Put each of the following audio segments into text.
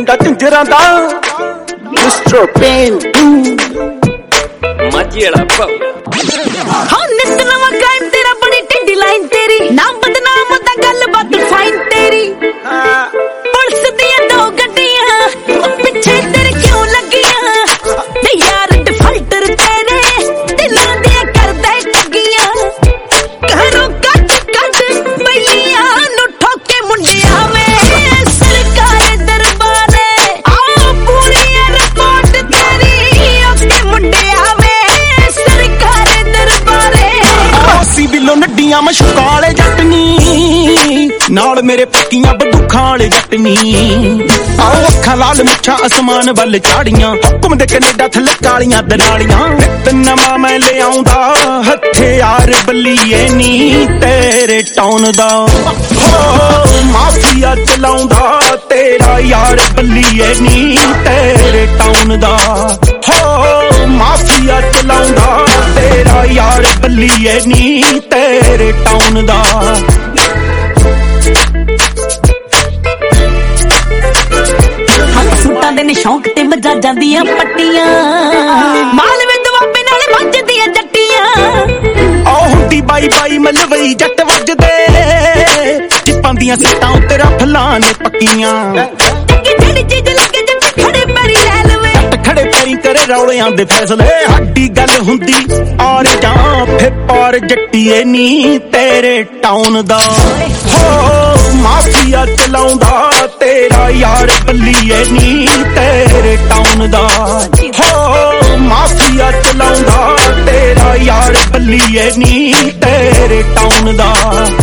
ਮੁੰਡਾ ਝੰਜਰਾਂ ਦਾ mister pain ਮਾਝੇ ਵਾਲਾ ਭਾਉ ਹਾਂ ਨਿਤ ਨਵਾਂ ਕ੍ਰਾਈਮ ਤੇਰਾ ਬੜੀ ਢਿੱਡੀ ਲਾਈਨ ਤੇਰੀ ਨਾਮ ਬਦਨਾਮ ਦਾ ਗੱਲ ਬਾਤ ਫਾਈਨ ਤੇਰੀ ਪੁਲਿਸ ਦੀਆਂ ਦੋ ਗੱਡੀਆਂ ਪਿੱਛੇ ਤੇਰੇ ਕਿਉਂ ਲੱਗੀਆਂ ਤੇ ਯਾਰ ਡਿਫਾਲਟਰ ਤੇਰੇ ਦਿਲਾਂ ਦੀਆਂ ਕਰਦਾ ਠੱਗੀਆਂ ਘਰੋਂ ਕੱਢ ਬਈਆਂ ਨੂੰ ਠੋਕੇ ਮੁੰਡਿਆਂ ਵੇ ਸਰਕਾਰ ਦਰਬਾਰੇ ਆ ਪੂਰੀ ਰਿਪੋਰਟ ਤੇਰੀ ਓਕੇ ਮੁੰਡਿਆਂ ਵੇ ਸਰਕਾਰ ਦਰਬਾਰੇ ਅਸੀਂ ਬਿੱਲੋ ਨੱਡੀਆਂ ਮਸ਼ਕਾਲੇ ਜੱਟਨੀ ਨਾਲ ਮੇਰੇ ਪੱਕੀਆਂ ਬੰਦੂਖਾਂ ਵਾਲੇ ਜੱਟਨੀ ਆਓ ਅੱਖਾਂ ਲਾਲ ਮੁੱਛਾਂ ਅਸਮਾਨ ਵੱਲ ਚਾੜੀਆਂ ਹੁਕਮ ਦੇ ਕੈਨੇਡਾ ਥੱਲੇ ਕਾਲੀਆਂ ਦਰਾਲੀਆਂ ਨਿਤ ਨਵਾਂ ਮੈਂ ਲਿਆਉਂਦਾ ਹਥਿਆਰ ਬੱਲੀਏ ਨੀ ਤੇਰੇ ਟਾਊਨ ਦਾ ਹੋ ਮਾਫੀਆ ਚਲਾਉਂਦਾ ਤੇਰਾ ਯਾਰ ਬੱਲੀਏ ਨੀ ਤੇਰੇ ਟਾਊਨ ਦਾ ਹੋ ਮਾਫੀਆ ਚਲਾਉਂਦਾ ਤੇਰਾ ਯਾਰ ਬੱਲੀਏ ਨੀ ਤੇਰੇ ਟਾਊਨ ਦਾ ਸੂਟਾਂ ਦੇ ਨੇ ਸ਼ੌਂਕ ਤੇ ਮੱਜਾਂ ਜਾਂਦੀਆਂ ਪੱਟੀਆਂ ਮਾਲਵੇ ਦੁਆਬੇ ਨਾਲ ਵੱਜਦੀਆਂ ਜੱਟੀਆਂ ਆ ਹੁੰਦੀ ਬਾਈ ਬਾਈ ਮਲਵਈ ਜੱਟ ਵੱਜਦੇ ਟਿੱਪਾਂ ਦੀਆਂ ਸਿੱਟਾਂ ਉੱਤੇ ਰਫਲਾਂ ਨੇ ਪੱਕੀਆਂ ਕਿ ਜਿਹੜੀ ਚੀਜ਼ ਲੱਗੇ ਜੱਟ ਖੜੇ ਪੈਰੀ ਲੈ ਲਵੇ ਜੱਟ ਖੜੇ ਪੈਰੀ ਕਰੇ ਰੌਲਿਆਂ ਦੇ ਫੈਸਲੇ ਸਾਡੀ ਗੱਲ ਹੁੰਦੀ ਔਰ ਜਾਂ ਫੇ ਪਾਰ ਜੱਟੀਏ ਨੀ ਤੇਰੇ ਟਾਊਨ ਦਾ ਹੋ ਮਾਫੀਆ ਚਲਾਉਂਦਾ ਤੇਰਾ ਯਾਰ ਬੱਲੀਏ ਨੀ ਤੇਰੇ ਟਾਊਨ ਦਾ ਹੋ ਮਾਫੀਆ ਚਲਾਉਂਦਾ ਤੇਰਾ ਯਾਰ ਬੱਲੀਏ ਨੀ ਤੇਰੇ ਟਾਊਨ ਦਾ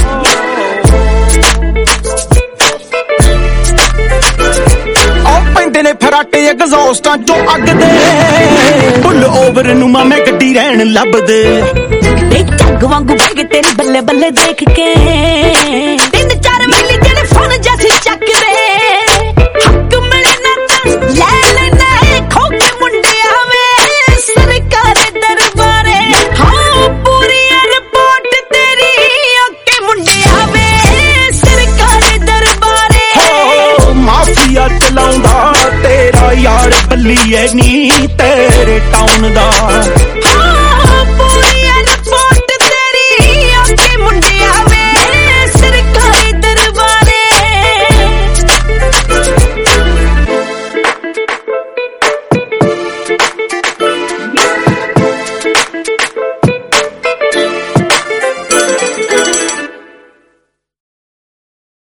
ਪੈਂਦੇ ਨੇ ਫਰਾਟੇ ਐਗਜ਼ੌਸਟਾਂ ਚੋਂ ਅੱਗ ਦੇ ਫੁੱਲ ਓਵਰ ਨੂੰ ਮਾਮੇ ਗੱਡੀ ਰਹਿਣ ਲੱਭਦੇ ਤੇ ਝੱਗ ਵਾਂਗੂ ਵਗ ਤੇਰੀ ਬੱਲੇ ਬੱਲੇ ਦੇਖ ਕੇ 3-4 ਮਿਲੀ ਜਿਹੜੇ ਫੋਨ ਜੈਸੀ ਚੱਕਦੇ ਹੱਕ ਮਿਲੇ ਨਾ ਤਾਂ ਲੈ ਲੈਣਾ ਖੋ ਕੇ ਮੁੰਡਿਆਂ ਵੇ ਸਰਕਾਰ ਦਰਬਾਰੇ ਹਾਂ ਪੂਰੀ ਰਿਪੋਰਟ ਤੇਰੀ ਓਕੇ ਮੁੰਡਿਆਂ ਵੇ ਸਰਕਾਰ ਦਰਬਾਰੇ ਹੋ ਮਾਫੀਆ ਚਲਾਉਂਦਾ ਤੇਰਾ ਯਾਰ ਬੱਲੀਏ ਨੀ ਤੇਰੇ ਟਾਊਨ ਦਾ